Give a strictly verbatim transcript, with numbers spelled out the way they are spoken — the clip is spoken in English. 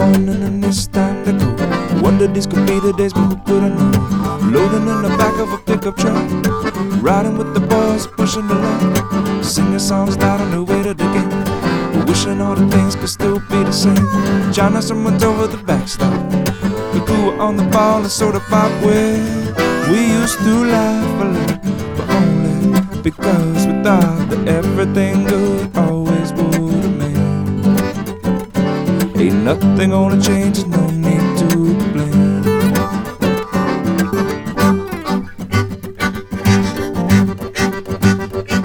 on and then it's time to go. Wonder these could be the days, but who could I know? Loading in the back of a pickup truck, riding with the boys, pushing the luck, singing songs loud on the way to the game, wishing all the things could still be the same. China, someone's over the backstop, the crew were on the ball and soda pop. Where we used to laugh a lot, but only because we thought that everything good always would remain. Ain't nothing gonna change, no